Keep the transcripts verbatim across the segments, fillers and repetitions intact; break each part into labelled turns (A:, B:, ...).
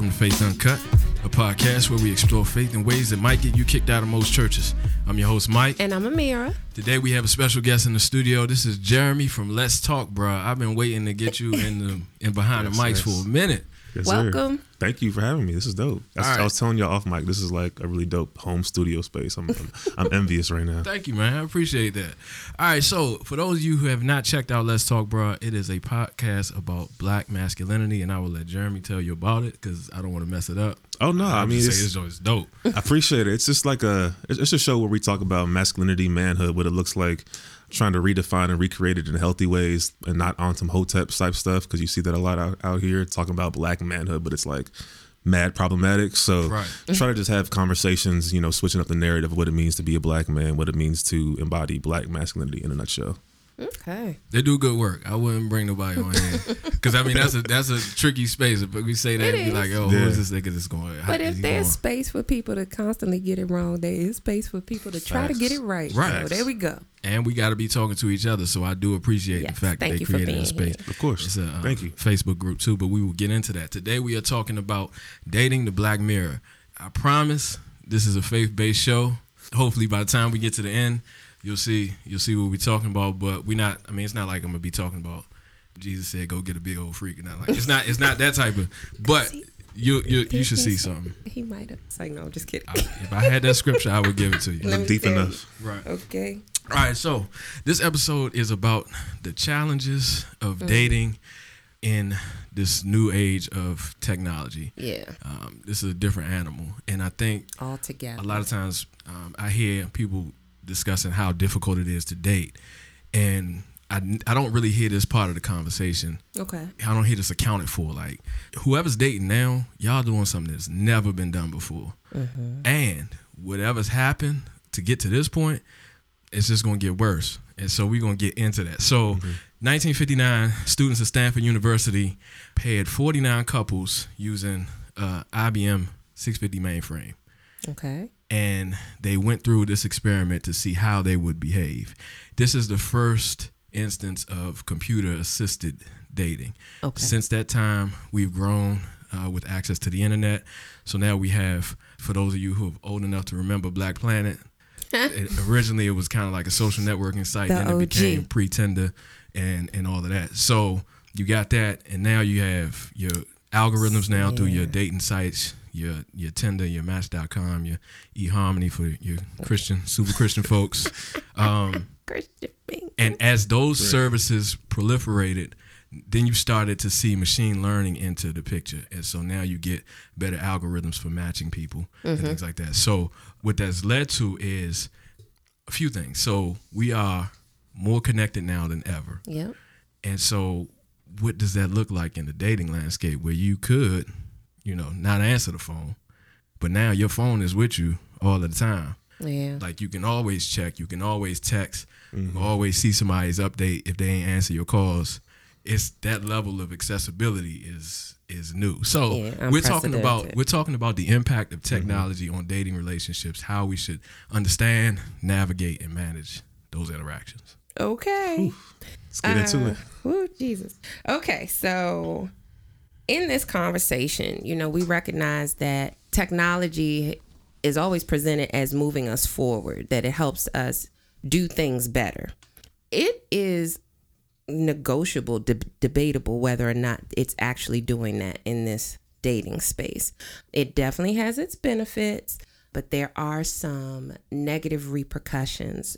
A: welcome to Faith Uncut, a podcast where we explore faith in ways that might get you kicked out of most churches. I'm your host, Mike.
B: And I'm Amira.
A: Today we have a special guest in the studio. This is Jeremy from Let's Talk, Bruh. I've been waiting to get you in the in behind yes, the mics yes. for a minute.
C: Yes,
B: welcome.
C: Sir. Thank you for having me. This is dope. I, right. I was telling y'all off mic, this is like a really dope home studio space. I'm, I'm I'm envious right now.
A: Thank you, man. I appreciate that. All right, so for those of you who have not checked out Let's Talk, Bruh, it is a podcast about black masculinity, and I will let Jeremy tell you about it because I don't want to mess it up.
C: Oh no, I, I mean
A: it's, say it's dope.
C: I appreciate it. It's just like a it's a show where we talk about masculinity, manhood, what it looks like, trying to redefine and recreate it in healthy ways and not on some hotep type stuff, because you see that a lot out, out here talking about black manhood, but it's like mad problematic. So
A: right.
C: try to just have conversations, you know, switching up the narrative of what it means to be a black man, what it means to embody black masculinity in a nutshell.
B: Okay.
A: They do good work. I wouldn't bring nobody on here because I mean that's a that's a tricky space. But we say that
B: it
A: and be
B: is.
A: like, oh,
C: yeah.
A: who is this nigga that's going?
B: But if there's space for people to constantly get it wrong, there is space for people to try
C: Facts.
B: to get it right.
A: Right.
B: So there we go.
A: And we got to be talking to each other. So I do appreciate
B: yes.
A: the fact
B: Thank
A: that they created that space.
B: Here.
C: Of course.
A: It's a uh,
C: Thank you.
A: Facebook group too, but we will get into that. Today we are talking about dating the Black Mirror. I promise this is a faith-based show. Hopefully by the time we get to the end, You'll see, you'll see what we're talking about, but we not. I mean, it's not like I'm gonna be talking about. Jesus said, "Go get a big old freak." Not like it's not. It's not that type of. But you, you, you should see something.
B: He might have. It's like no, just kidding.
A: I, if I had that scripture, I would give it to you.
B: Let me
C: Deep
B: tell
C: enough.
B: You.
A: Right.
B: Okay.
A: All right. So this episode is about the challenges of mm. dating in this new age of technology.
B: Yeah.
A: Um, this is a different animal, and I think
B: altogether
A: a lot of times um, I hear people discussing how difficult it is to date, and I, I don't really hear this part of the conversation.
B: Okay.
A: I don't hear this accounted for. Like, whoever's dating now, y'all doing something that's never been done before.
B: Mm-hmm.
A: And whatever's happened to get to this point, it's just going to get worse. And so we're going to get into that. So mm-hmm. nineteen fifty-nine, students at Stanford University paired forty-nine couples using uh, I B M six fifty mainframe.
B: Okay.
A: And they went through this experiment to see how they would behave. This is the first instance of computer-assisted dating.
B: Okay.
A: Since that time, we've grown uh, with access to the internet. So now we have, for those of you who are old enough to remember Black Planet, it, originally it was kind of like a social networking site,
B: the
A: then it
B: O G.
A: became Pretender and, and all of that. So you got that, and now you have your algorithms now yeah. through your dating sites, your your Tinder, your Match dot com, your eHarmony for your Christian, super Christian folks. Um,
B: Christian
A: and as those Great. services proliferated, then you started to see machine learning into the picture. And so now you get better algorithms for matching people mm-hmm. and things like that. So what that's led to is a few things. So we are more connected now than ever.
B: Yep.
A: And so what does that look like in the dating landscape where you could, you know, not answer the phone, but now your phone is with you all the time.
B: Yeah.
A: Like you can always check, you can always text,
C: mm-hmm.
A: you can always see somebody's update if they ain't answer your calls. It's that level of accessibility is is new. So
B: yeah,
A: we're talking about we're talking about the impact of technology mm-hmm. on dating relationships, how we should understand, navigate, and manage those interactions.
B: Okay.
C: Oof. Let's get uh, into it.
B: Oh, Jesus. Okay, so in this conversation, you know, we recognize that technology is always presented as moving us forward, that it helps us do things better. It is negotiable, de- debatable whether or not it's actually doing that in this dating space. It definitely has its benefits, but there are some negative repercussions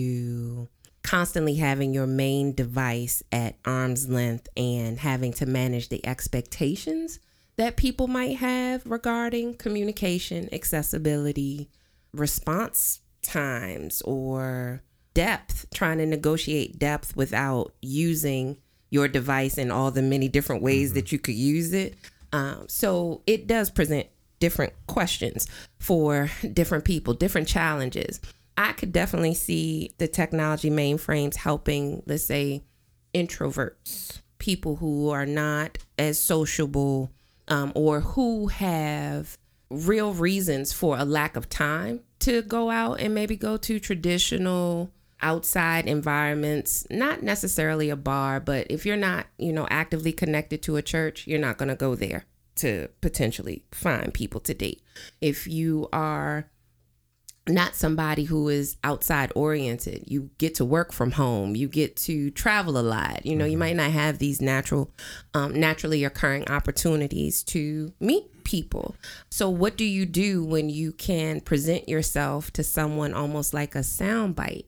B: to constantly having your main device at arm's length and having to manage the expectations that people might have regarding communication, accessibility, response times, or depth, trying to negotiate depth without using your device in all the many different ways mm-hmm. that you could use it. Um, so it does present different questions for different people, different challenges. I could definitely see the technology mainframes helping, let's say, introverts, people who are not as sociable, um, or who have real reasons for a lack of time to go out and maybe go to traditional outside environments, not necessarily a bar, but if you're not, you know, actively connected to a church, you're not going to go there. to potentially find people to date. If you are not somebody who is outside oriented, you get to work from home, you get to travel a lot, you know, mm-hmm. you might not have these natural, um, naturally occurring opportunities to meet people. So what do you do when you can present yourself to someone almost like a soundbite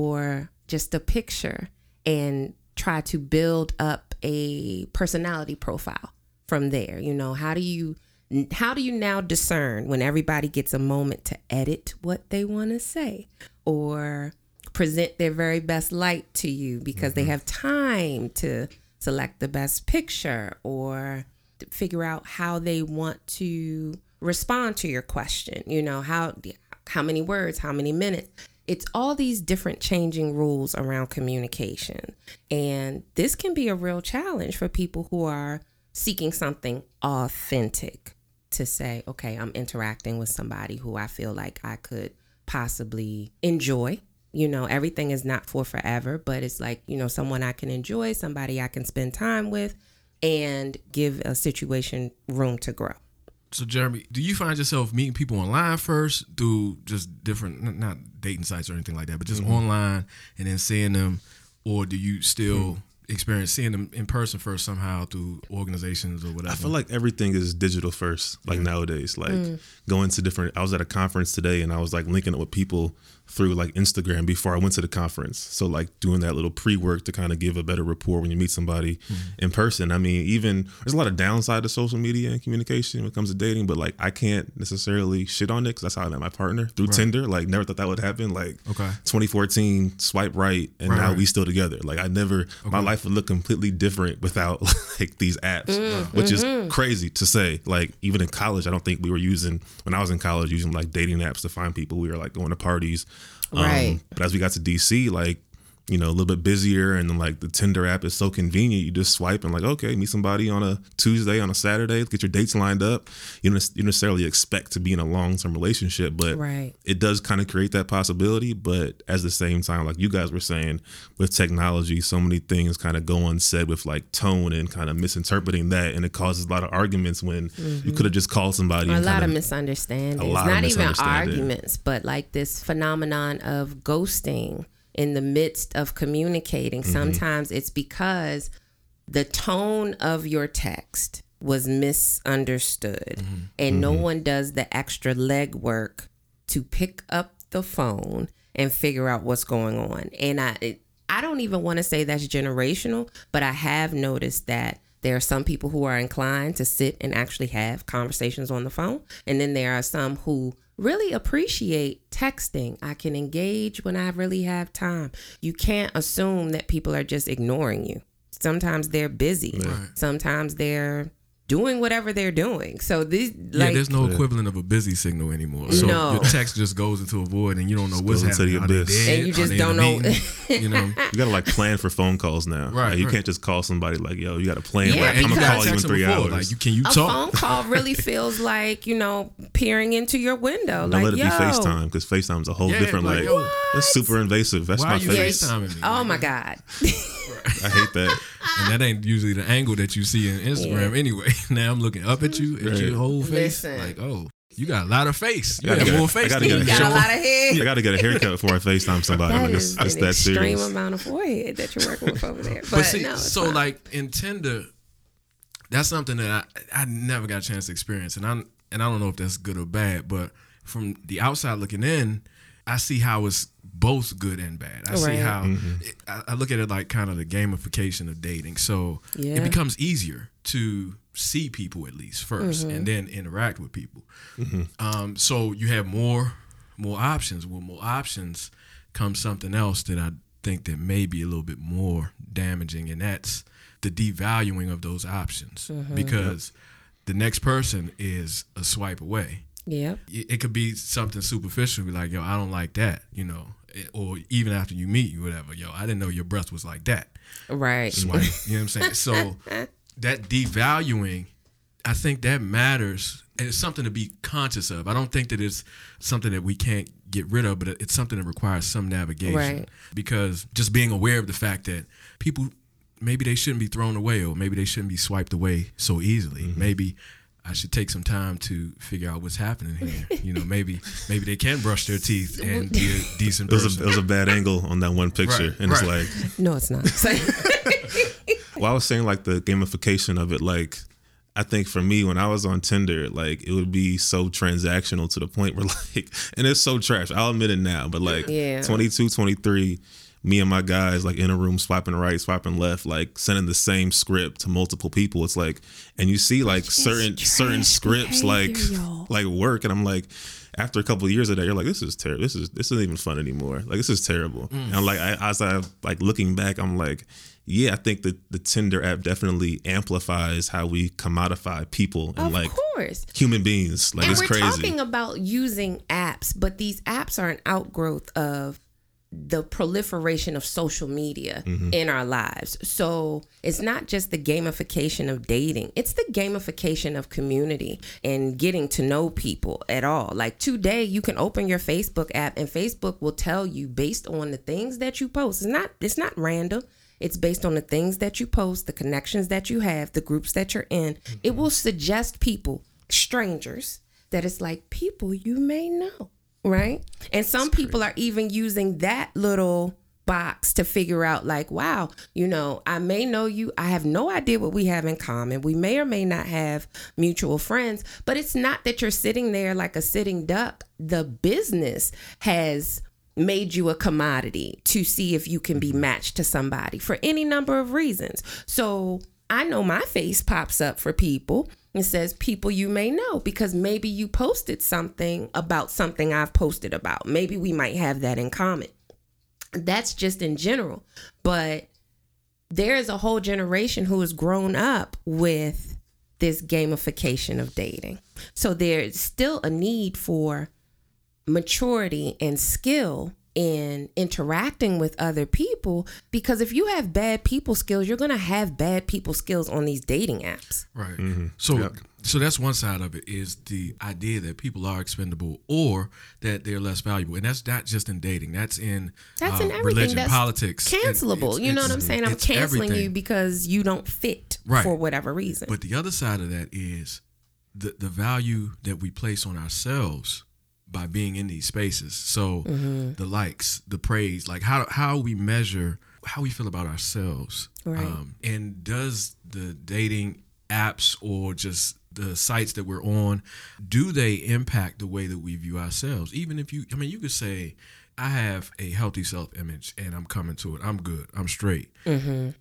B: or just a picture and try to build up a personality profile from there? You know, how do you How do you now discern when everybody gets a moment to edit what they want to say or present their very best light to you because mm-hmm. they have time to select the best picture or to figure out how they want to respond to your question? You know, how how many words, how many minutes? It's all these different changing rules around communication. And this can be a real challenge for people who are seeking something authentic. To say, okay, I'm interacting with somebody who I feel like I could possibly enjoy. You know, everything is not for forever, but it's like, you know, someone I can enjoy, somebody I can spend time with and give a situation room to grow.
A: So, Jeremy, do you find yourself meeting people online first through just different, not dating sites or anything like that, but just mm-hmm. online and then seeing them, or do you still... Mm-hmm. experience seeing them in person first somehow through organizations or whatever?
C: I feel like everything is digital first, like yeah. nowadays. Like mm. going to different, I was at a conference today and I was like linking up with people through like Instagram before I went to the conference. So like doing that little pre-work to kind of give a better rapport when you meet somebody mm. in person. I mean, even there's a lot of downside to social media and communication when it comes to dating, but like I can't necessarily shit on it because that's how I met my partner through right. Tinder. Like never thought that would happen. Like okay. twenty fourteen, swipe right, and right, now right. we still together. Like I never, okay. my life would look completely different without like these apps, mm, which mm-hmm. is crazy to say. Like even in college, I don't think we were using, when I was in college, using like dating apps to find people. We were like going to parties.
B: Right.
C: Um, but as we got to D C, like, you know, a little bit busier, and then like the Tinder app is so convenient. You just swipe and like, okay, meet somebody on a Tuesday, on a Saturday, get your dates lined up. You don't you necessarily expect to be in a long-term relationship, but
B: right.
C: it does kind of create that possibility. But at the same time, like you guys were saying, with technology, so many things kind of go unsaid with like tone and kind of misinterpreting that, and it causes a lot of arguments when mm-hmm. you could have just called somebody.
B: A
C: and
B: lot
C: kinda,
B: of misunderstandings.
C: A lot
B: Not
C: of
B: even
C: misunderstanding.
B: arguments, but like this phenomenon of ghosting. In the midst of communicating, mm-hmm. sometimes it's because the tone of your text was misunderstood mm-hmm. and mm-hmm. no one does the extra legwork to pick up the phone and figure out what's going on. And I, it, I don't even want to say that's generational, but I have noticed that there are some people who are inclined to sit and actually have conversations on the phone. And then there are some who really appreciate texting. I can engage when I really have time. You can't assume that people are just ignoring you. Sometimes they're busy. Right. Sometimes they're doing whatever they're doing. So these, like,
A: yeah, there's no equivalent of a busy signal anymore. So
B: no.
A: your text just goes into a void, and you don't know
C: just
A: what's happening.
C: Are they dead?
B: And you just don't know.
A: You know,
C: you gotta like plan for phone calls now.
A: Right.
C: Like, you
A: right.
C: can't just call somebody like, "Yo, you gotta plan."
B: Yeah,
C: like, I'm gonna call you in three
A: before.
C: hours.
A: Like, you can you
B: a
A: talk?
B: A phone call really feels like, you know, peering into your window.
C: Don't
B: like,
C: let it
B: yo.
C: be FaceTime, because FaceTime's a whole
A: yeah,
C: different
A: like,
C: like.
A: yo,
C: It's super invasive. That's
A: Why
C: my
A: are you
C: face.
A: FaceTiming me?
B: Oh my God.
C: I hate that.
A: And that ain't usually the angle that you see in Instagram
B: yeah.
A: anyway. Now I'm looking up at you, at
C: right.
A: your whole face.
B: Listen.
A: Like, oh, you got a lot of face. You
C: I
A: got
C: gotta
A: more
C: get a- I
A: face.
C: gotta
A: than
C: get
A: you
C: a
B: You got a
A: show.
B: lot of hair.
C: I got to get a haircut before I FaceTime somebody.
B: That
C: Like,
B: is
C: it's, it's
B: an
C: that
B: extreme
C: serious.
B: amount of forehead that you're working with over there. But,
A: But see,
B: no, it's
A: so
B: fine.
A: like in Tinder, that's something that I, I never got a chance to experience, and I and I don't know if that's good or bad. But from the outside looking in, I see how it's both good and bad. I
B: Right.
A: see how
C: Mm-hmm.
A: it, I, I look at it like kind of the gamification of dating. So
B: Yeah.
A: it becomes easier to see people at least 1st
B: Mm-hmm.
A: and then interact with people.
C: Mm-hmm.
A: Um, so you have more more options. With more options comes something else that I think that may be a little bit more damaging, and that's the devaluing of those options
B: Mm-hmm.
A: because the next person is a swipe away.
B: Yep.
A: It, it could be something superficial, be like, yo, I don't like that, you know, or even after you meet, whatever, yo, I didn't know your breath was like that.
B: Right.
A: Swipe, you know what I'm saying? So that devaluing, I think that matters, and it's something to be conscious of. I don't think that it's something that we can't get rid of, but it's something that requires some navigation.
B: Right.
A: Because just being aware of the fact that people, maybe they shouldn't be thrown away, or maybe they shouldn't be swiped away so easily. Mm-hmm. Maybe I should take some time to figure out what's happening here. You know, maybe maybe they can brush their teeth and be a decent
C: It was
A: person.
C: a, it was a bad angle on that one picture,
A: Right,
C: and
A: right.
C: it's like,
B: No, it's not.
C: well, I was saying like the gamification of it. Like, I think for me, when I was on Tinder, like it would be so transactional to the point where like, and it's so trash. I'll admit it now, but like
B: Yeah.
C: twenty-two, twenty-three, me and my guys like in a room swiping right, swiping left, like sending the same script to multiple people. It's like, and you see like certain
B: trash
C: certain scripts like
B: behavior, y'all.
C: like work, and I'm like, after a couple of years of that, you're like, this is terrible. This is this isn't even fun anymore. Like this is terrible.
A: Mm.
C: And I'm like, I, as I like looking back, I'm like, yeah, I think that the Tinder app definitely amplifies how we commodify people and
B: Of
C: like
B: course.
C: human beings. Like
B: And
C: it's
B: we're
C: crazy.
B: talking about using apps, but these apps are an outgrowth of the proliferation of social media
C: Mm-hmm.
B: in our lives. So it's not just the gamification of dating, it's the gamification of community and getting to know people at all. Like today, you can open your Facebook app and Facebook will tell you based on the things that you post. It's not, it's not random. It's based on the things that you post, the connections that you have, the groups that you're in.
C: Mm-hmm.
B: It will suggest people, strangers, that it's like people you may know, right? And some people are even using that little box to figure out like, wow, you know, I may know you. I have no idea what we have in common. We may or may not have mutual friends, but it's not that you're sitting there like a sitting duck. The business has made you a commodity to see if you can be matched to somebody for any number of reasons. So I know my face pops up for people and says people you may know because maybe you posted something about something I've posted about. Maybe we might have that in common. That's just in general. But there is a whole generation who has grown up with this gamification of dating. So there's still a need for maturity and skill in interacting with other people, because if you have bad people skills, you're going to have bad people skills on these dating apps.
A: Right.
C: Mm-hmm.
A: So
C: Yep.
A: so that's one side of it, is the idea that people are expendable or that they're less valuable. And that's not just in dating. That's in,
B: That's
A: uh,
B: in everything.
A: religion,
B: That's
A: politics.
B: cancelable.
A: It's-
B: you know
A: it's-
B: what I'm saying? I'm
A: it's
B: canceling
A: everything.
B: you because you don't fit
A: Right.
B: for whatever reason.
A: But the other side of that is the the value that we place on ourselves by being in these spaces. So
B: Mm-hmm.
A: the likes, the praise, like how how we measure how we feel about ourselves.
B: Right.
A: Um, and does the dating apps or just the sites that we're on, do they impact the way that we view ourselves? Even if you, I mean, you could say, I have a healthy self-image and I'm coming to it. I'm good. I'm straight.
B: Mm-hmm.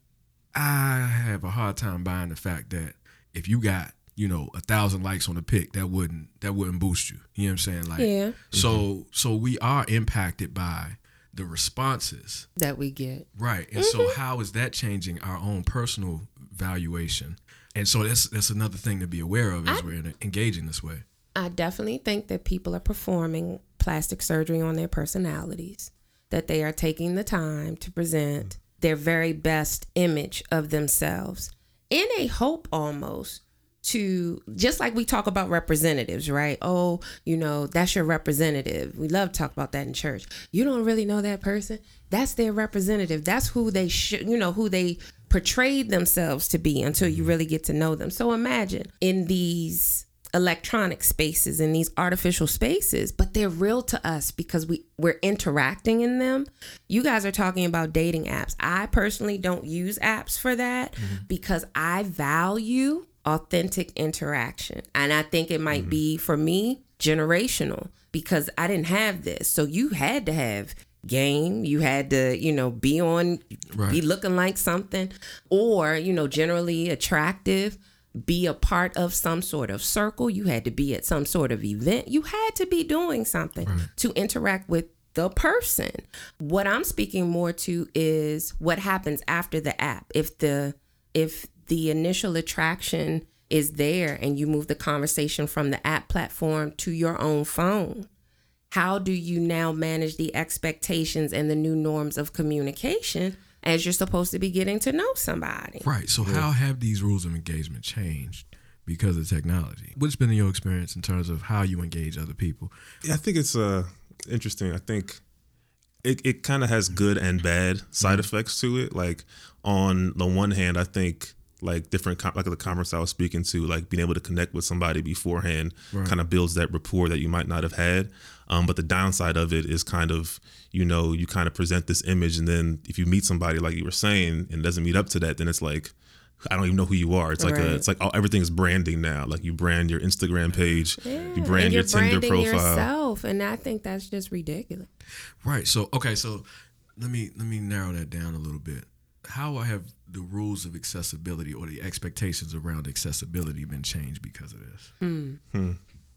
A: I have a hard time buying the fact that if you got, you know, a thousand likes on a pic, that wouldn't that wouldn't boost you. You know what I'm saying? Like,
B: Yeah.
A: so so we are impacted by the responses,
B: That we get.
A: right? And so how is that changing our own personal valuation? And so that's that's another thing to be aware of as
B: I-
A: we're engaging this way.
B: I definitely think that people are performing plastic surgery on their personalities, that they are taking the time to present their very best image of themselves in a hope almost to, just like we talk about representatives, right? Oh, you know, that's your representative. We love to talk about that in church. You don't really know that person. That's their representative. That's who they should, you know, who they portrayed themselves to be until you really get to know them. So imagine in these electronic spaces, in these artificial spaces, but they're real to us because we we're interacting in them. You guys are talking about dating apps. I personally don't use apps for that because I value authentic interaction. And I think it might be, for me, generational, because I didn't have this. So you had to have game, you had to, you know, be on,
A: Right.
B: be looking like something, or, you know, generally attractive, be a part of some sort of circle. You had to be at some sort of event. You had to be doing something to interact with the person. What I'm speaking more to is what happens after the app. If the if the initial attraction is there and you move the conversation from the app platform to your own phone, how do you now manage the expectations and the new norms of communication as you're supposed to be getting to know somebody?
A: Right. So how have these rules of engagement changed because of technology? What's been your experience in terms of how you engage other people?
C: Yeah, I think it's uh interesting. I think it, it kind of has good and bad side effects to it. Like on the one hand, I think like different, com- like the conference I was speaking to, like being able to connect with somebody beforehand
A: Right.
C: kind of builds that rapport that you might not have had. Um, but the downside of it is kind of, you know, you kind of present this image, and then if you meet somebody like you were saying and it doesn't meet up to that, then it's like, I don't even know who you are. It's like
B: Right.
C: a, it's like all, everything is branding now. Like you brand your Instagram page,
B: Yeah,
C: you brand
B: and
C: your
B: you're
C: Tinder
B: branding
C: profile.
B: yourself, and I think that's just ridiculous.
A: Right. So okay. So let me let me narrow that down a little bit. How have the rules of accessibility or the expectations around accessibility been changed because of this?
B: Hmm.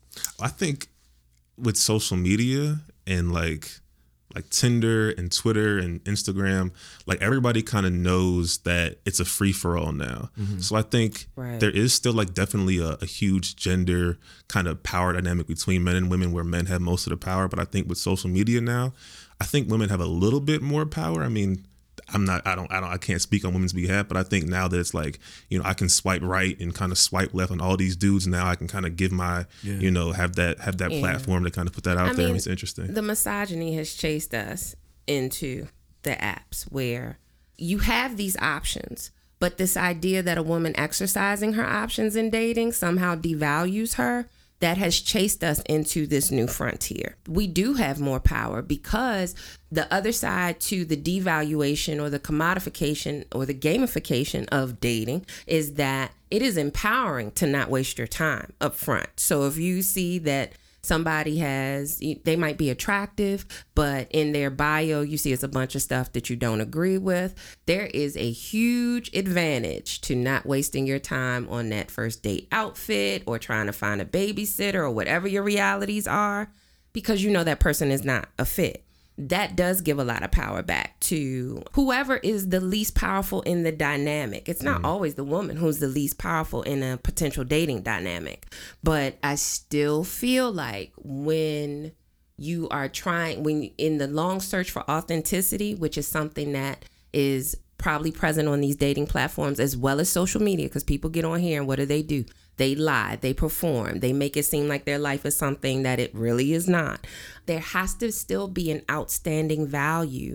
C: I think with social media and like like Tinder and Twitter and Instagram, like everybody kind of knows that it's a free for all now.
A: Mm-hmm.
C: So I think
B: Right.
C: there is still like definitely a, a huge gender kind of power dynamic between men and women, where men have most of the power. But I think with social media now, I think women have a little bit more power. I mean, I'm not, I don't, I don't, I can't speak on women's behalf, but I think now that it's like, you know, I can swipe right and kind of swipe left on all these dudes. Now I can kind of give my,
A: Yeah.
C: you know, have that, have that
B: Yeah.
C: platform to kind of put that out
B: I
C: there.
B: mean,
C: It's interesting.
B: The misogyny has chased us into the apps where you have these options, but this idea that a woman exercising her options in dating somehow devalues her, that has chased us into this new frontier. We do have more power because the other side to the devaluation or the commodification or the gamification of dating is that it is empowering to not waste your time up front. So if you see that somebody has, they might be attractive, but in their bio, you see it's a bunch of stuff that you don't agree with. There is a huge advantage to not wasting your time on that first date outfit or trying to find a babysitter or whatever your realities are, because you know that person is not a fit. That does give a lot of power back to whoever is the least powerful in the dynamic. It's not mm. always the woman who's the least powerful in a potential dating dynamic. But I still feel like when you are trying, when in the long search for authenticity, which is something that is probably present on these dating platforms as well as social media, because people get on here and what do they do? They lie, they perform, they make it seem like their life is something that it really is not. There has to still be an outstanding value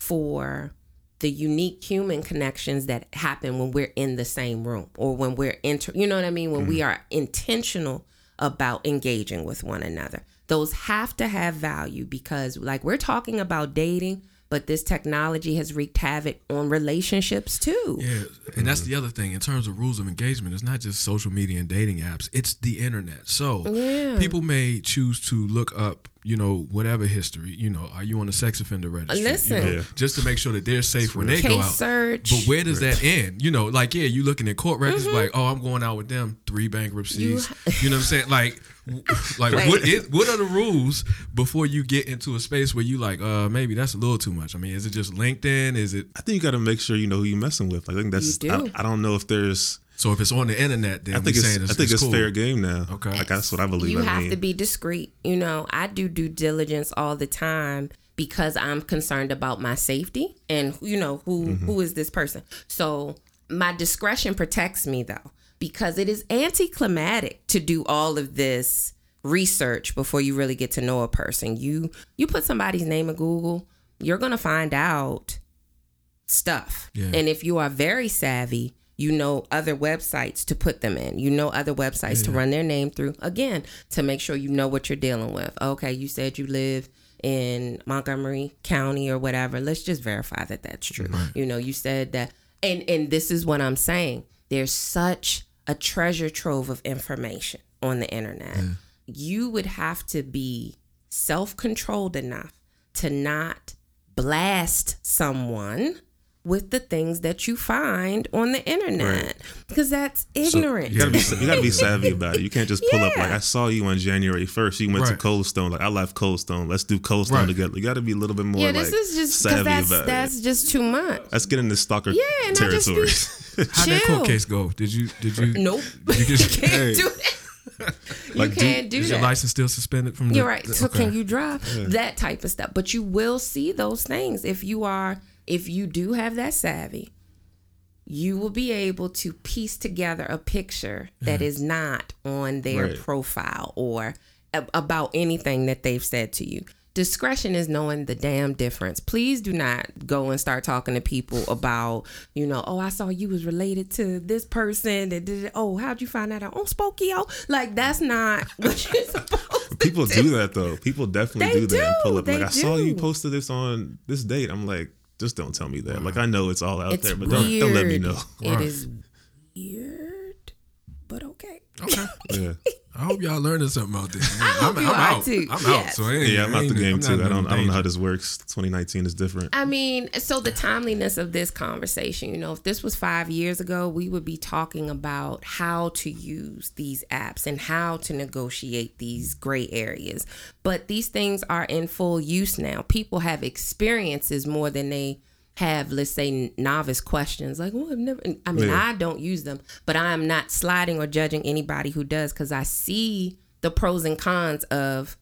B: for the unique human connections that happen when we're in the same room or when we're inter, you know what I mean? When mm. we are intentional about engaging with one another. Those have to have value because like we're talking about dating, but this technology has wreaked havoc on relationships too.
A: Yeah, and that's the other thing. In terms of rules of engagement, it's not just social media and dating apps. It's the internet. So
B: yeah.
A: people may choose to look up, you know, whatever history. You know, are you on the sex offender registry?
B: Listen.
A: You know,
C: yeah.
A: just to make sure that they're safe when they
B: Case
A: go out.
B: search.
A: But where does that end? You know, like, yeah, you looking at court records
B: Mm-hmm.
A: like, oh, I'm going out with them, three bankruptcies. You,
B: You-
A: know what I'm saying? Like, like
B: Right.
A: what is, what are the rules before you get into a space where you like, uh, maybe that's a little too much? I mean, is it just LinkedIn? Is it?
C: I think you got to make sure you know who you're messing with. I think that's.
B: You do.
C: I, I don't know if there's.
A: So if it's on the internet, then
C: I think
A: we
C: it's.
A: saying it's,
C: I think it's,
A: cool.
C: fair game now.
A: Okay.
C: Like that's what I believe.
B: You
C: I
B: have
C: mean.
B: to be discreet. You know, I do due diligence all the time because I'm concerned about my safety and, you know, who
C: Mm-hmm.
B: who is this person. So my discretion protects me, though, because it is anticlimactic to do all of this research before you really get to know a person. You you put somebody's name in Google, you're going to find out stuff.
A: Yeah.
B: And if you are very savvy, you know other websites to put them in. You know other websites
A: Yeah.
B: to run their name through, again, to make sure you know what you're dealing with. Okay, you said you live in Montgomery County or whatever. Let's just verify that that's true.
A: Right.
B: You know, you said that. And, and this is what I'm saying. There's such a treasure trove of information on the internet.
A: Yeah.
B: You would have to be self-controlled enough to not blast someone with the things that you find on the internet,
C: Right.
B: because that's ignorant.
C: You gotta be you gotta be savvy about it. You can't just pull up
B: Yeah.
C: like I saw you on January first. You went to
A: Right.
C: Cold Stone. Like I left Cold Stone. Let's do Cold Stone
A: Right.
C: together. You got to be a little bit more
B: yeah,
C: like
B: this is just because
C: savvy
B: that's
C: about
B: that's
C: it.
B: just too much.
C: Let's get into stalker
B: Yeah, and I just be-
C: territory.
A: How'd that
B: Chill.
A: court case go? Did you did you
B: Nope,
A: You
B: you,
A: just-
B: can't
C: hey.
B: do that. You
C: Like, do-
B: can't do
A: is
B: that.
A: your license still suspended from the?
B: You're right. So
A: okay.
B: can you drive? That type of stuff. But you will see those things if you are, if you do have that savvy, you will be able to piece together a picture that is not on their
C: Right.
B: profile or a- about anything that they've said to you. Discretion is knowing the damn difference. Please do not go and start talking to people about, you know, oh, I saw you was related to this person. That did it. Oh, how'd you find that out? On Spokio? Like, that's not what you're supposed to
C: People
B: do.
C: do that, though. People definitely
B: They
C: do that and pull up.
B: do.
C: Like,
B: They
C: I saw
B: do.
C: you posted this on this date. I'm like, just don't tell me that. Like, I know it's all out
B: It's
C: there, but
B: weird.
C: don't, don't let me know.
B: It
A: Right.
B: is weird, but okay.
A: Okay.
C: Yeah.
A: I hope y'all learning something out there.
B: I hope
A: I'm,
B: you
A: I'm
B: are
A: out.
B: too.
A: I'm
B: Yes.
A: out. So I ain't,
C: Yeah, I'm
A: I
C: out the
A: ain't-
C: game
A: I'm
C: too.
A: not
C: I don't
A: in
C: I don't know
A: danger.
C: how this works. twenty nineteen is different.
B: I mean, so the timeliness of this conversation, you know, if this was five years ago, we would be talking about how to use these apps and how to negotiate these gray areas. But these things are in full use now. People have experiences more than they have, let's say, novice questions. Like, well, I've never, I mean,
C: Yeah.
B: I don't use them, but I am not sliding or judging anybody who does, because I see the pros and cons of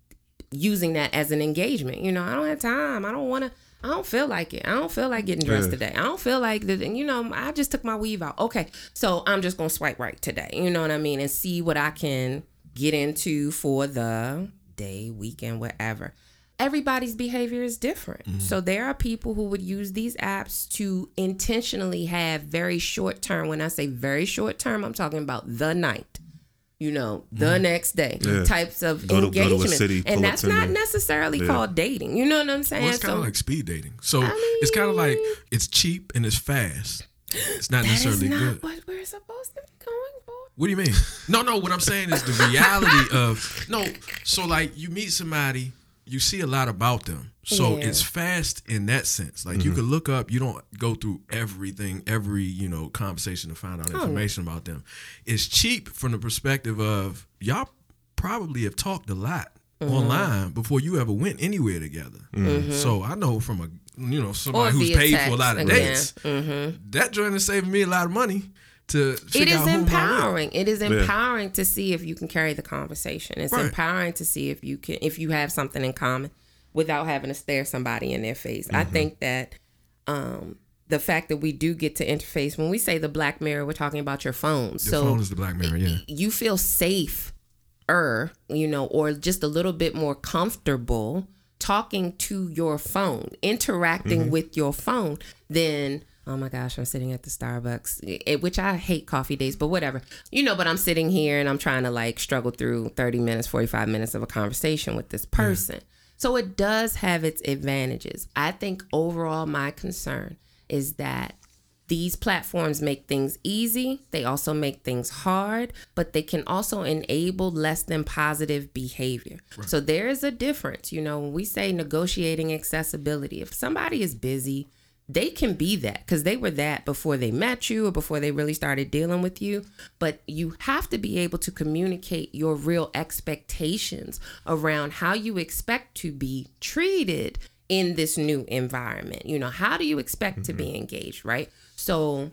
B: using that as an engagement. You know, I don't have time. I don't want to. I don't feel like it. I don't feel like getting dressed
C: Yeah.
B: today. I don't feel like that. And, you know, I just took my weave out. Okay, so I'm just gonna swipe right today. You know what I mean? And see what I can get into for the day, weekend, whatever. Everybody's behavior is different.
C: Mm-hmm.
B: So there are people who would use these apps to intentionally have very short term. When I say very short term, I'm talking about the night. You know, the next day
C: Yeah.
B: types of
C: Go to- go to a
B: engagement.
C: city, pull
B: and
C: up
B: that's not
C: Tinder.
B: necessarily
C: Yeah.
B: called dating. You know what I'm saying?
A: Well, it's kind
B: So
A: of like speed dating. So
B: I
A: it's kind of like
B: mean-
A: it's cheap and it's fast. It's not
B: that is
A: necessarily
B: not
A: good.
B: what we're supposed to be going for.
A: What do you mean? No, no. What I'm saying is the reality of no. So like you meet somebody, you see a lot about them. So
B: Yeah.
A: it's fast in that sense. Like you can look up. You don't go through everything, every you know conversation to find out
B: Oh,
A: information about them. It's cheap from the perspective of y'all probably have talked a lot
B: Mm-hmm.
A: online before you ever went anywhere together. So I know from a you know somebody
B: Or
A: who's
B: via
A: paid for a lot
B: text,
A: of
B: again.
A: dates. That joint is saving me a lot of money to figure
B: It is
A: out who I'm with.
B: empowering. It is empowering to see if you can carry the conversation. It's
A: Right.
B: empowering to see if you can, if you have something in common, without having to stare somebody in their face. I think that um, the fact that we do get to interface, when we say the Black Mirror, we're talking about your phone.
A: Your
B: so
A: phone is the Black Mirror, yeah.
B: you feel safer, you know, or just a little bit more comfortable talking to your phone, interacting with your phone, than, oh my gosh, I'm sitting at the Starbucks, eh, which I hate coffee days, but whatever. You know, but I'm sitting here and I'm trying to like struggle through thirty minutes, forty-five minutes of a conversation with this person. So it does have its advantages. I think overall my concern is that these platforms make things easy. They also make things hard, but they can also enable less than positive behavior. So there is a difference. You know, when we say negotiating accessibility, if somebody is busy, they can be that because they were that before they met you or before they really started dealing with you. But you have to be able to communicate your real expectations around how you expect to be treated in this new environment. You know, how do you expect mm-hmm. to be engaged, right? So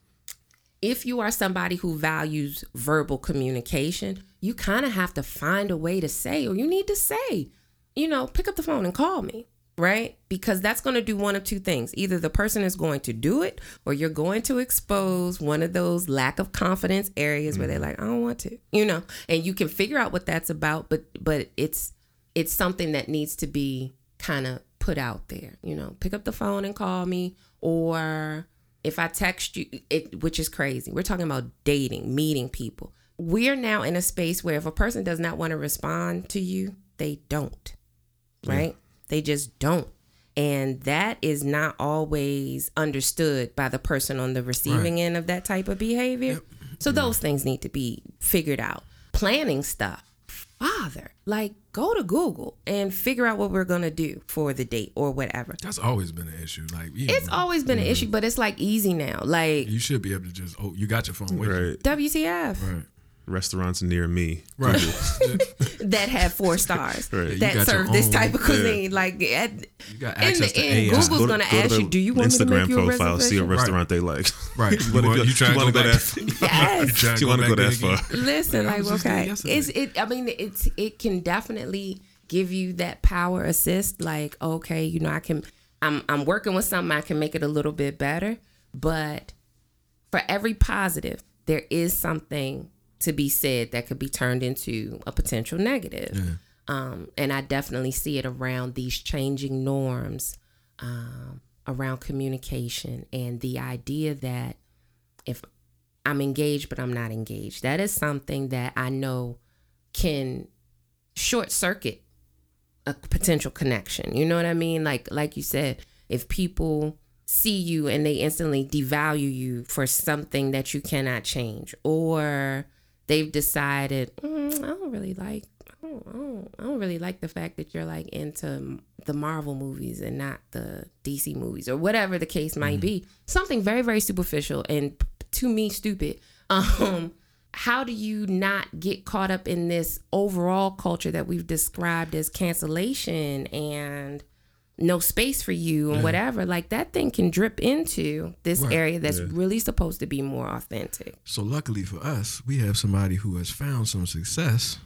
B: if you are somebody who values verbal communication, you kind of have to find a way to say, or you need to say, you know, pick up the phone and call me, right? Because that's going to do one of two things. Either the person is going to do it, or you're going to expose one of those lack of confidence areas mm-hmm. where they're like, I don't want to, you know, and you can figure out what that's about, but but it's it's something that needs to be kind of put out there, you know, pick up the phone and call me, or if I text you, it, which is crazy. We're talking about dating, meeting people. We're now in a space where if a person does not want to respond to you, they don't, right? Yeah. They just don't. And that is not always understood by the person on the receiving right. end of that type of behavior. Yep. So yeah. those things need to be figured out. Planning stuff. Father, like go to Google and figure out what we're going to do for the date or whatever.
A: That's always been an issue. Like yeah,
B: It's always been mm-hmm. an issue, but it's like easy now. Like
A: you should be able to just, oh, you got your phone with
C: right.
A: you.
B: W T F.
A: Right.
C: Restaurants near me.
A: Right.
B: that have four stars.
C: Right.
B: That serve this type of cuisine. Yeah. Like at,
A: you got access
B: in the
A: to
B: end,
A: A I.
B: Google's
C: go
B: going to
C: go
B: ask
C: to
B: you, do you want
C: Instagram
B: me to make you a
C: profile, see a
B: reservation?
C: restaurant right. they like.
A: Right.
C: you want to
A: you trying
C: go,
A: to go
C: that
A: back?
B: Yes.
A: You,
C: you want to go that far?
B: Listen,
A: yeah,
B: like okay, it's it. I mean, it's it can definitely give you that power assist. Like okay, you know, I can. I'm I'm working with something. I can make it a little bit better. But for every positive, there is something to be said that could be turned into a potential negative. Um, and I definitely see it around these changing norms, um, around communication and the idea that if I'm engaged but I'm not engaged, that is something that I know can short circuit a potential connection. You know what I mean? Like like you said, if people see you and they instantly devalue you for something that you cannot change, or they've decided, mm, I don't really like I don't, I, don't, I don't really like the fact that you're like into the Marvel movies and not the D C movies, or whatever the case might mm-hmm. be. Something very, very superficial and to me stupid. Um, how do you not get caught up in this overall culture that we've described as cancellation and no space for you and yeah. whatever? Like that thing can drip into this right. area that's yeah. really supposed to be more authentic.
A: So luckily for us, we have somebody who has found some success.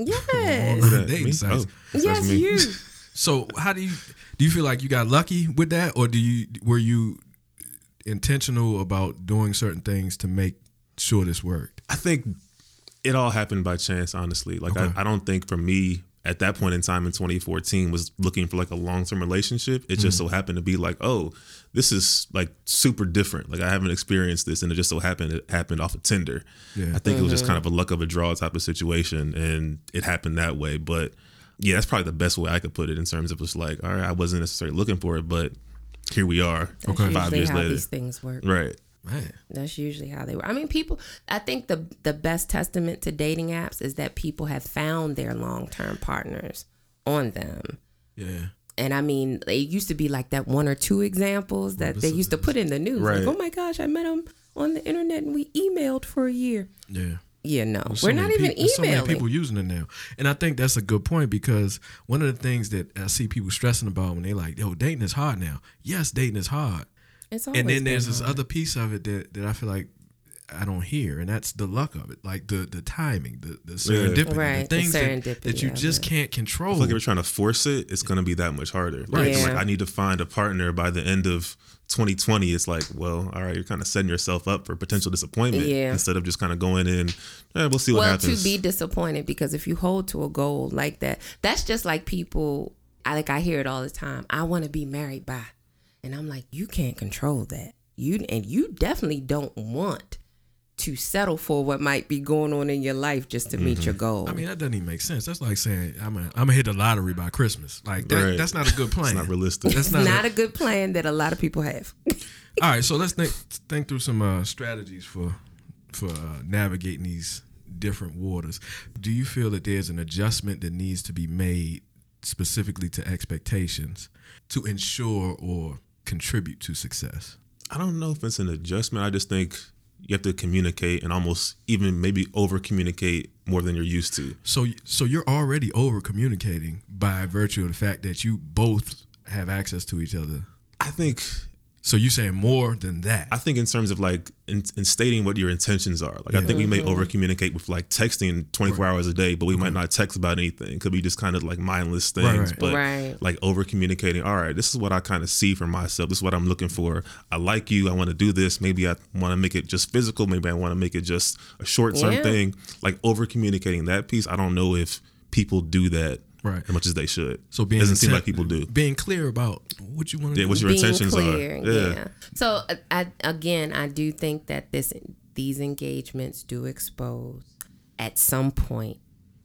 B: Yes.
A: On dating sites.
B: Oh, yes, you.
A: So how do you do you feel like you got lucky with that, or do you were you intentional about doing certain things to make sure this worked?
C: I think it all happened by chance, honestly. Like okay. I, I don't think for me at that point in time in twenty fourteen was looking for like a long-term relationship. It just mm. so happened to be like, oh, this is like super different. Like I haven't experienced this, and it just so happened it happened off of Tinder. Yeah. I think mm-hmm. it was just kind of a luck of a draw type of situation, and it happened that way. But yeah, that's probably the best way I could put it in terms of just like, all right, I wasn't necessarily looking for it, but here we are.
B: That's okay. Five years how later, these things work.
C: Right.
A: Man.
B: That's usually how they work. I mean, people, I think the the best testament to dating apps is that people have found their long-term partners on them.
A: Yeah.
B: And I mean, it used to be like that one or two examples that they used to put in the news. Right. Like, oh my gosh, I met him on the internet and we emailed for a year.
A: Yeah.
B: Yeah, no,
A: so
B: we're not even
A: people,
B: emailing.
A: So many people using it now. And I think that's a good point, because one of the things that I see people stressing about when they like, yo, dating is hard now. Yes, dating is hard.
B: It's always
A: and then there's this
B: hard.
A: other piece of it that, that I feel like I don't hear, and that's the luck of it, like the the timing, the, the serendipity,
B: yeah. right.
A: the things
B: the
A: that, that you just
B: it.
A: can't control.
C: I feel like if you're trying to force it, it's going to be that much harder. Like,
B: yeah.
C: like I need to find a partner by the end of twenty twenty. It's like, well, all right, you're kind of setting yourself up for potential disappointment
B: yeah.
C: instead of just kind of going in, eh, we'll see what
B: well,
C: happens.
B: Well, to be disappointed, because if you hold to a goal like that, that's just like people, I like I hear it all the time. I want to be married by, and I'm like, you can't control that. You and you definitely don't want to settle for what might be going on in your life just to mm-hmm. meet your goal.
A: I mean, that doesn't even make sense. That's like saying I'm gonna I'm gonna hit the lottery by Christmas. Like that,
C: right.
A: that's not a good plan.
C: It's not realistic.
B: That's not, not a, a good plan that a lot of people have.
A: All right, so let's think think through some uh, strategies for for uh, navigating these different waters. Do you feel that there's an adjustment that needs to be made specifically to expectations to ensure or contribute to success?
C: I don't know if it's an adjustment. I just think you have to communicate and almost even maybe over communicate more than you're used to.
A: So so you're already over communicating by virtue of the fact that you both have access to each other.
C: I think
A: So you're saying more than that?
C: I think in terms of like in, in stating what your intentions are. Like yeah. I think we may over communicate with like texting twenty-four right. hours a day, but we okay. might not text about anything. It could be just kind of like mindless things.
A: Right, right.
C: But
B: right.
C: like over communicating, all right, this is what I kind of see for myself. This is what I'm looking for. I like you. I want to do this. Maybe I want to make it just physical. Maybe I want to make it just a short term
B: yeah.
C: thing. Like over communicating that piece. I don't know if people do that.
A: Right.
C: As much as they should.
A: So being
C: doesn't
A: intent,
C: seem like people do.
A: Being clear about what you want to
C: yeah,
A: do.
C: what your
B: being
C: intentions
B: clear,
C: are. Yeah.
B: yeah. So I, again, I do think that this these engagements do expose at some point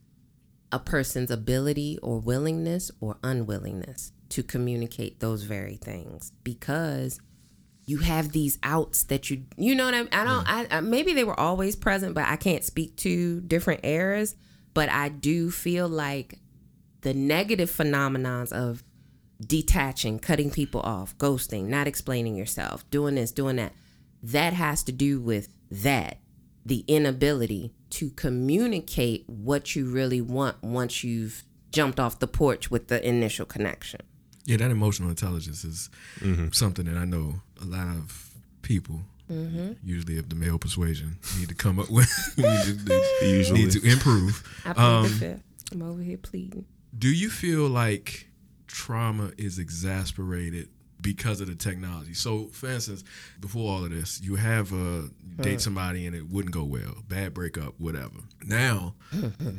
B: a person's ability or willingness or unwillingness to communicate those very things, because you have these outs that you you know what I mean? I don't yeah. I, I maybe they were always present, but I can't speak to different eras, but I do feel like the negative phenomenons of detaching, cutting people off, ghosting, not explaining yourself, doing this, doing that, that has to do with that, the inability to communicate what you really want once you've jumped off the porch with the initial connection.
A: Yeah, that emotional intelligence is mm-hmm. something that I know a lot of people, mm-hmm. usually of the male persuasion, need to come up with, need, to,
C: Usually.
A: need to improve.
B: I plead um, the fifth. I'm over here pleading.
A: Do you feel like trauma is exasperated because of the technology? So, for instance, before all of this, you have a date somebody and it wouldn't go well, bad breakup, whatever. Now,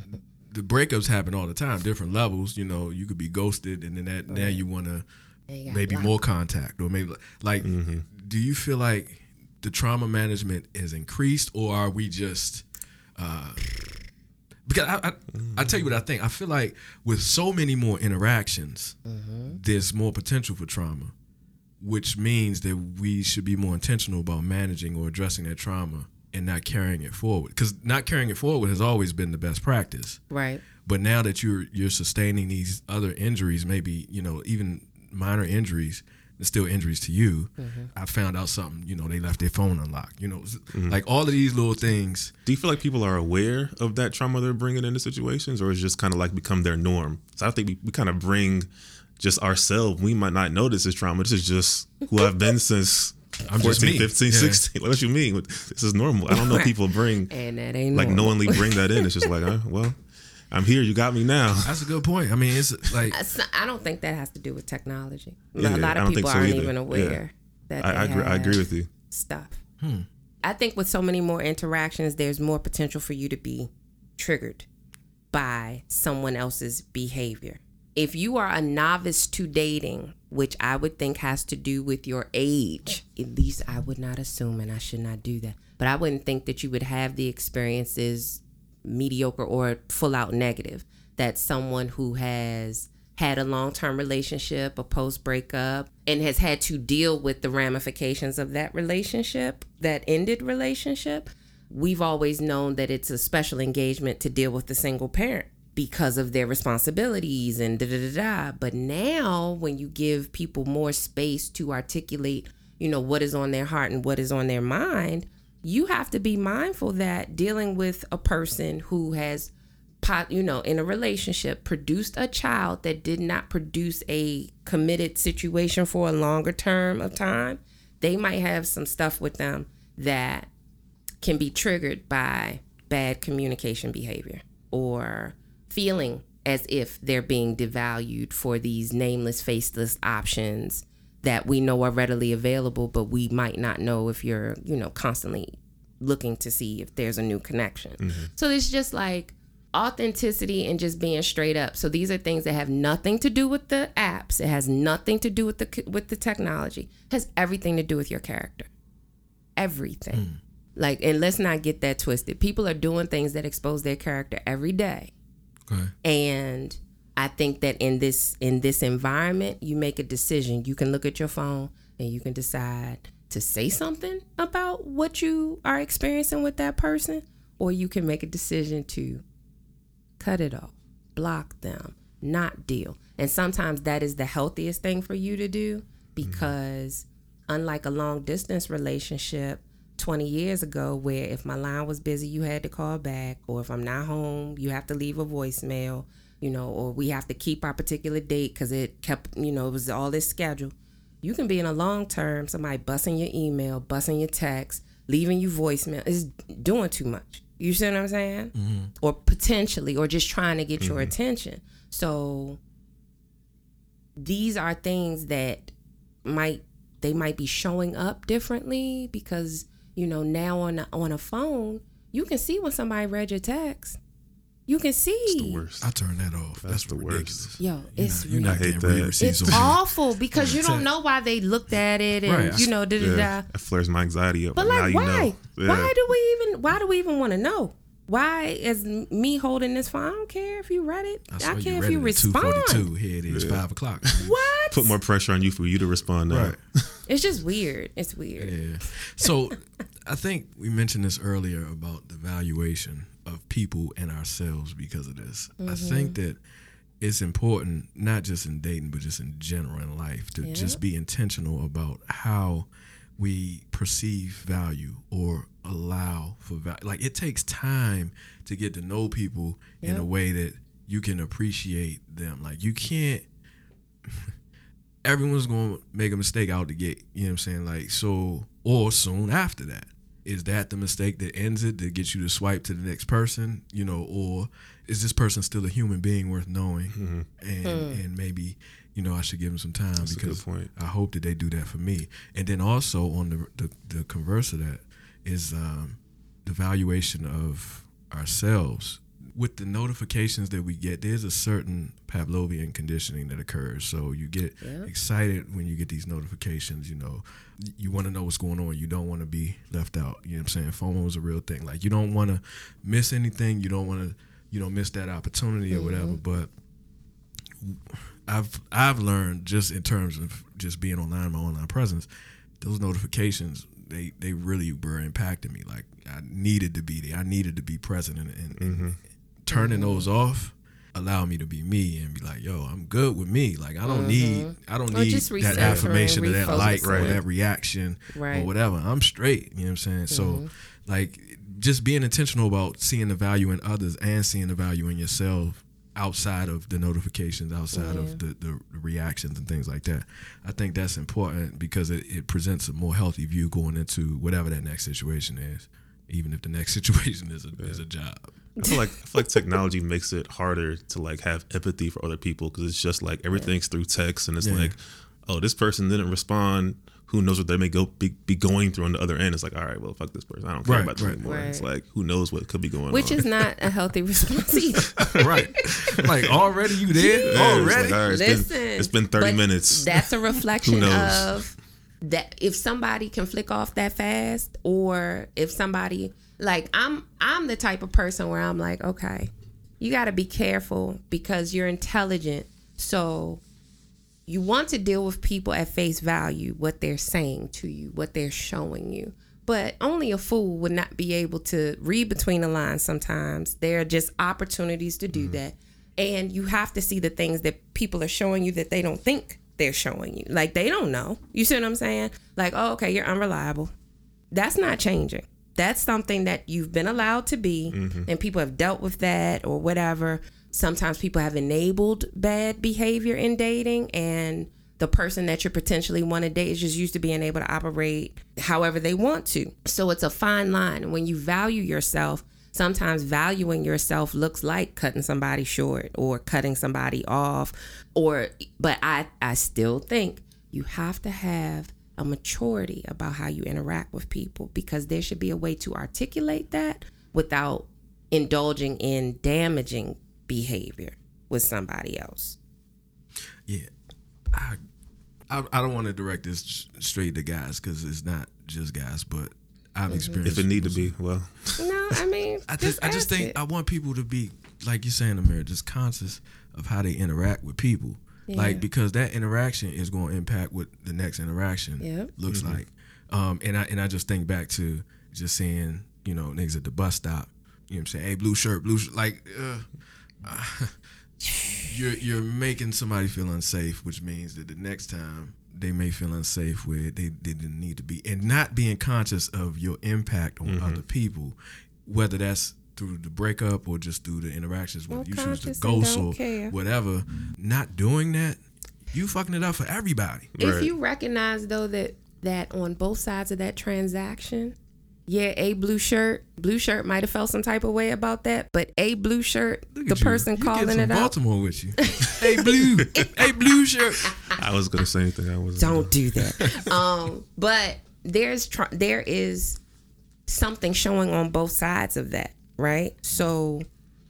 A: the breakups happen all the time, different levels. You know, you could be ghosted, and then that right. now you want to maybe blocked. more contact, or maybe like. Mm-hmm. Do you feel like the trauma management is increased, or are we just? Uh, because I, I, mm-hmm. I tell you what I think. I feel like with so many more interactions, mm-hmm. there's more potential for trauma, which means that we should be more intentional about managing or addressing that trauma and not carrying it forward. Because not carrying it forward has always been the best practice.
B: Right.
A: But now that you're you're sustaining these other injuries, maybe, you know, even minor injuries, it's still injuries to you. Mm-hmm. I found out something, you know, they left their phone unlocked. You know, mm-hmm. like all of these little things.
C: Do you feel like people are aware of that trauma they're bringing into situations, or is it just kind of like become their norm? So I think we, we kind of bring just ourselves. We might not know this is trauma. This is just who I've been since I'm fourteen, fifteen, yeah. sixteen. Like, what you mean? This is normal. I don't know right. people bring,
B: and that ain't
C: like
B: normal.
C: knowingly bring that in. It's just like, uh, well, I'm here. You got me now.
A: That's a good point. I mean, it's like
B: I don't think that has to do with technology.
C: Yeah,
B: a lot of people
C: so
B: aren't
C: either.
B: even aware
C: yeah.
B: that
C: I,
B: they
C: I, agree, I agree with you.
B: Stuff.
A: Hmm.
B: I think with so many more interactions, there's more potential for you to be triggered by someone else's behavior. If you are a novice to dating, which I would think has to do with your age, at least I would not assume, and I should not do that, but I wouldn't think that you would have the experiences mediocre or full out negative that someone who has had a long-term relationship, a post breakup, and has had to deal with the ramifications of that relationship, that ended relationship. We've always known that it's a special engagement to deal with the single parent because of their responsibilities and da da da da. But now when you give people more space to articulate, you know, what is on their heart and what is on their mind, you have to be mindful that dealing with a person who has, you know, in a relationship, produced a child that did not produce a committed situation for a longer term of time, they might have some stuff with them that can be triggered by bad communication behavior or feeling as if they're being devalued for these nameless, faceless options that we know are readily available, but we might not know if you're, you know, constantly looking to see if there's a new connection. Mm-hmm. So it's just like authenticity and just being straight up. So these are things that have nothing to do with the apps. It has nothing to do with the with the technology. It has everything to do with your character. Everything. Mm. Like, and let's not get that twisted. People are doing things that expose their character every day.
A: Okay.
B: And I think that in this in this environment, you make a decision. You can look at your phone and you can decide to say something about what you are experiencing with that person, or you can make a decision to cut it off, block them, not deal. And sometimes that is the healthiest thing for you to do, because mm-hmm. unlike a long distance relationship twenty years ago, where if my line was busy, you had to call back, or if I'm not home, you have to leave a voicemail, you know, or we have to keep our particular date because it kept, you know, it was all this schedule. You can be in a long term, somebody busting your email, busting your text, leaving you voicemail, is doing too much. You see what I'm saying? Mm-hmm. Or potentially, or just trying to get mm-hmm. your attention. So these are things that might, they might be showing up differently because, you know, now on a, on a phone, you can see when somebody read your text. You can see.
C: It's the worst.
A: I turn that off.
C: That's, That's the
A: ridiculous.
C: worst.
B: Yo, it's
A: you're not, you're not getting
B: it's awful because you don't know why they looked at it and right. you know da da da.
C: It flares my anxiety up.
B: But like,
C: now
B: why?
C: You know. Yeah.
B: Why do we even? Why do we even want to know? Why is me holding this phone? I don't care if you read it. I, I care if you respond.
A: two forty-two Here it is, yeah. five o'clock.
B: What?
C: Put more pressure on you for you to respond now.
A: Right.
B: It's just weird. It's weird.
A: Yeah. So I think we mentioned this earlier about the valuation of people and ourselves because of this. Mm-hmm. I think that it's important, not just in dating, but just in general in life, to yeah. just be intentional about how we perceive value or allow for value. Like, it takes time to get to know people yep. in a way that you can appreciate them. Like, you can't, everyone's going to make a mistake out the gate. You know what I'm saying? Like, so, or soon after that. Is that the mistake that ends it, that gets you to swipe to the next person, you know, or is this person still a human being worth knowing? Mm-hmm. And mm. and maybe, you know, I should give them some time.
C: That's
A: because
C: a good point.
A: I hope that they do that for me. And then also on the the, the converse of that is um, the valuation of ourselves. with the notifications that we get, there's a certain Pavlovian conditioning that occurs. So you get yeah. excited when you get these notifications, you know, you want to know what's going on. You don't want to be left out. You know what I'm saying? FOMO is a real thing. Like, you don't want to miss anything. You don't want to, you know, miss that opportunity or whatever. Mm-hmm. But I've, I've learned just in terms of just being online, my online presence, those notifications, they, they really were impacting me. Like, I needed to be there. I needed to be present, and, and, mm-hmm. and turning mm-hmm. those off allow me to be me and be like, yo, I'm good with me. Like, I don't mm-hmm. need, I don't need that affirmation or that like right. or that reaction right. or whatever. I'm straight. You know what I'm saying? Mm-hmm. So, like, just being intentional about seeing the value in others and seeing the value in yourself outside of the notifications, outside yeah. of the, the reactions and things like that. I think that's important because it, it presents a more healthy view going into whatever that next situation is, even if the next situation is a, yeah. is a job.
C: I feel like I feel like technology makes it harder to like have empathy for other people because it's just like everything's yeah. through text, and it's yeah. like, oh, this person didn't respond. Who knows what they may go be, be going through on the other end? It's like, all right, well, fuck this person. I don't care right, about them right, anymore. Right. It's like, who knows what could be going
B: Which on? Which is not a healthy response either.
A: Right. Like, already you there?
C: Yeah,
A: already?
C: It's like, all right, it's
B: Listen,
C: been, it's been thirty minutes.
B: That's a reflection of that. If somebody can flick off that fast, or if somebody, like, I'm, I'm the type of person where I'm like, okay, you got to be careful because you're intelligent. So you want to deal with people at face value, what they're saying to you, what they're showing you. But only a fool would not be able to read between the lines sometimes. There are just opportunities to do mm-hmm. that. And you have to see the things that people are showing you that they don't think they're showing you. Like, they don't know. You see what I'm saying? Like, oh, okay, you're unreliable. That's not changing. That's something that you've been allowed to be, mm-hmm. and people have dealt with that or whatever. Sometimes people have enabled bad behavior in dating, and the person that you potentially want to date is just used to being able to operate however they want to. So it's a fine line. When you value yourself, sometimes valuing yourself looks like cutting somebody short or cutting somebody off. Or, but I, I still think you have to have a maturity about how you interact with people, because there should be a way to articulate that without indulging in damaging behavior with somebody else.
A: Yeah, I I, I don't want to direct this straight to guys because it's not just guys, but I've mm-hmm. experienced.
C: If it need to be, well,
B: no, I mean,
A: I just, just I just think it. I want people to be, like you're saying, Amir, just conscious of how they interact with people, yeah. like, because that interaction is going to impact what the next interaction yep. looks mm-hmm. like. Um, and I and I just think back to just seeing, you know, niggas at the bus stop. You know what I'm saying? Hey, blue shirt, blue shirt, like. Uh, Uh, you're you're making somebody feel unsafe, which means that the next time they may feel unsafe where they, they didn't need to be, and not being conscious of your impact on mm-hmm. other people, whether that's through the breakup or just through the interactions, whether well, you choose to ghost or care. whatever. Not doing that, you fucking it up for everybody.
B: If
C: right.
B: you recognize though that that on both sides of that transaction, yeah, a blue shirt. Blue shirt might have felt some type of way about that, but a blue shirt, the person
A: you
B: calling
A: get
B: it out.
A: Baltimore with you. Hey, blue. Hey, blue shirt.
C: I was gonna say anything. I wasn't.
B: Don't
C: gonna.
B: do that. um, but there's tr- there is something showing on both sides of that, right? So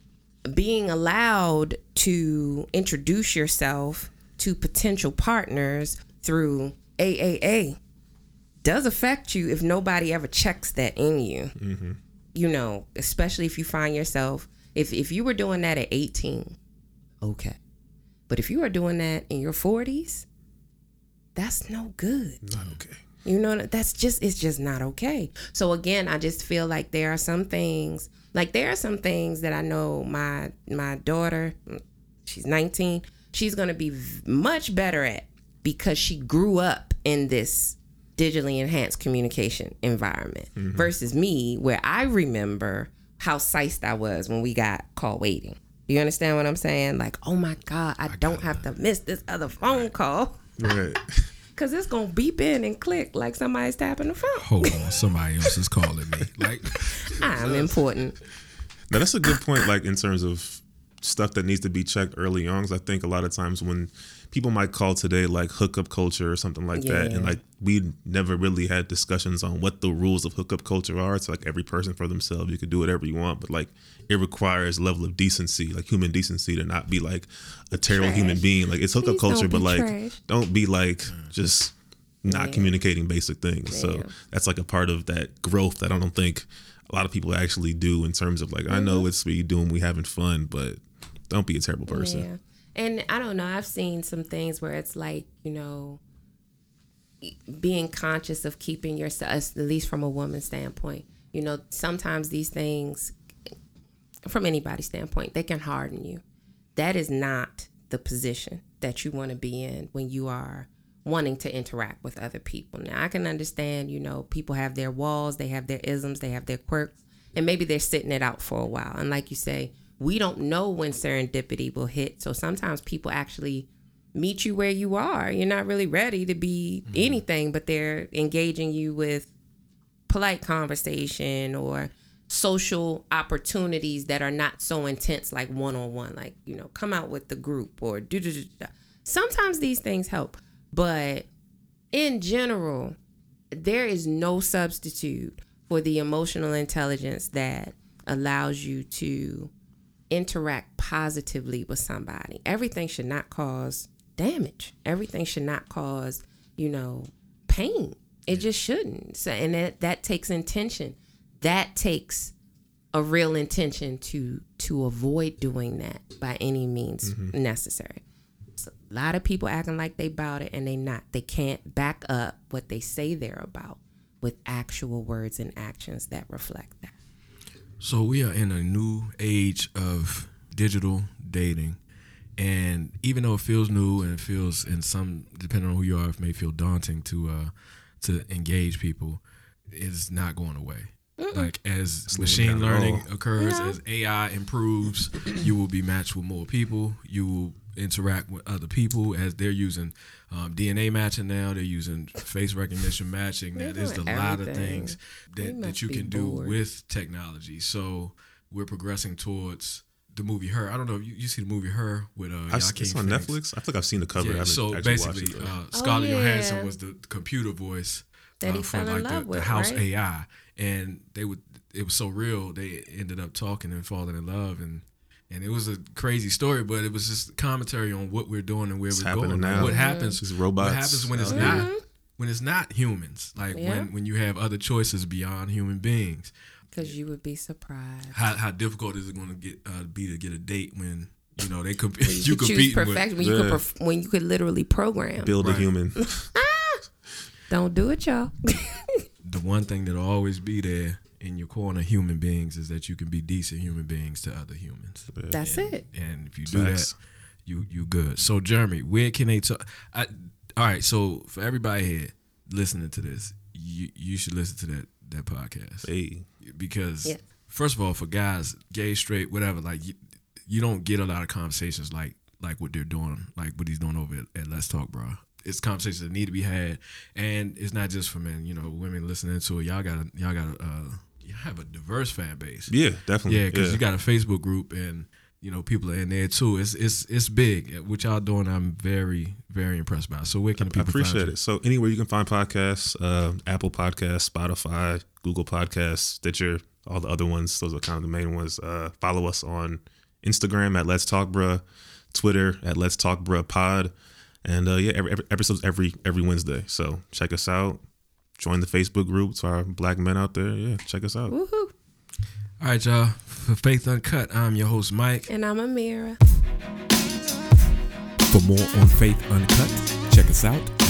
B: being allowed to introduce yourself to potential partners through A A A does affect you if nobody ever checks that in you. Mm-hmm. You know, especially if you find yourself, if, if you were doing that at eighteen, okay. But if you are doing that in your forties, that's no good.
C: Not okay.
B: You know, that's just, it's just not okay. So again, I just feel like there are some things, like there are some things that I know my, my daughter, she's nineteen, she's going to be much better at because she grew up in this digitally enhanced communication environment mm-hmm. versus me, where I remember how psyched I was when we got call waiting. Do you understand what I'm saying? Like, oh my God, I, I don't have to miss this other phone call.
C: Right.
B: Because it's going to beep in and click like somebody's tapping the phone.
A: Hold on, somebody else is calling me. Like,
B: I'm important.
C: Now, that's a good point, like, in terms of stuff that needs to be checked early on. 'Cause I think a lot of times when people might call today like hookup culture or something like
B: Yeah.
C: that, and like we never really had discussions on what the rules of hookup culture are. It's like every person for themselves. You could do whatever you want, but like it requires a level of decency, like human decency, to not be like a terrible
B: Trash.
C: human being. Like it's hookup
B: Please
C: culture,
B: don't
C: but
B: be
C: like
B: trash.
C: don't be like just not
B: Yeah.
C: communicating basic things. So
B: Yeah.
C: that's like a part of that growth that I don't think a lot of people actually do in terms of like, I know it's what you doing, we having fun, but don't be a terrible person.
B: Yeah. And I don't know, I've seen some things where it's like, you know, being conscious of keeping yourself, at least from a woman's standpoint. You know, sometimes these things, from anybody's standpoint, they can harden you. That is not the position that you want to be in when you are wanting to interact with other people. Now, I can understand, you know, people have their walls, they have their isms, they have their quirks, and maybe they're sitting it out for a while. And like you say, we don't know when serendipity will hit. So sometimes people actually meet you where you are. You're not really ready to be mm-hmm. anything, but they're engaging you with polite conversation or social opportunities that are not so intense, like one-on-one, like, you know, come out with the group or do do do. Sometimes these things help, but in general, there is no substitute for the emotional intelligence that allows you to interact positively with somebody. Everything should not cause damage. Everything should not cause, you know, pain. It just shouldn't. So, and that, that takes intention. That takes a real intention to to avoid doing that by any means mm-hmm. necessary. So a lot of people acting like they about it and they not. They can't back up what they say they're about with actual words and actions that reflect that.
A: So we are in a new age of digital dating. And even though it feels new and it feels, in some, depending on who you are, it may feel daunting to uh, to engage people, it's not going away. Mm-mm. Like as it's machine learning occurs, yeah. as A I improves, you will be matched with more people. You will interact with other people as they're using um, D N A matching now. They're using face recognition matching. That is a lot of things that, that you can do bored. with technology. So we're progressing towards the movie Her. I don't know if you, you see the movie Her with uh, Joaquin
C: It's on
A: Phoenix.
C: Netflix. I think I've seen the cover.
A: Yeah,
C: I
A: so basically, uh, Scarlett oh, yeah. Johansson was the computer voice
B: that he
A: uh,
B: fell
A: for
B: in
A: like
B: love
A: the,
B: with,
A: the house
B: right?
A: A I, and they would. It was so real. They ended up talking and falling in love, and and it was a crazy story. But it was just commentary on what we're doing and where
C: it's
A: we're going.
C: Now.
A: What happens?
C: It's robots.
A: What happens when it's
B: mm-hmm.
A: not when it's not humans? Like
B: yeah.
A: when when you have other choices beyond human beings.
B: Because you would be surprised.
A: How how difficult is it going to get uh, be to get a date when you know they comp-
B: you,
A: you
B: could
A: compete
B: choose perfection when you
C: yeah.
B: could perf- when you could literally program
C: build
A: right.
C: a human.
B: Don't do it, y'all.
A: The one thing that'll always be there in your corner, human beings, is that you can be decent human beings to other humans.
C: Yeah.
B: That's
A: and,
B: it.
A: And if you do
C: Facts.
A: that, you you good. So Jeremy, where can they talk? I, all right. So for everybody here listening to this, you you should listen to that that podcast.
C: Hey.
A: Because
B: yeah.
A: first of all, for guys, gay, straight, whatever, like you, you don't get a lot of conversations like like what they're doing, like what he's doing over at, at Let's Talk, Bro. It's conversations that need to be had, and it's not just for men. You know, women listening to it. Y'all got y'all got uh, you have a diverse fan base.
C: Yeah, definitely.
A: Yeah, because
C: yeah.
A: you got a Facebook group, and you know people are in there too. It's it's it's big. What y'all doing, I'm very very impressed by. So where can people
C: I appreciate
A: find
C: it. So anywhere you can find podcasts, uh, Apple Podcasts, Spotify, Google Podcasts, Stitcher, all the other ones. Those are kind of the main ones. Uh, follow us on Instagram at Let's Talk Bruh, Twitter at Let's Talk Bruh Pod, and uh, yeah, every, every episodes every every Wednesday. So check us out. Join the Facebook group to our black men out there. Yeah, check us out.
B: Woohoo!
A: All right, y'all. For Faith Uncut, I'm your host Mike,
B: and I'm Amira.
A: For more on Faith Uncut, check us out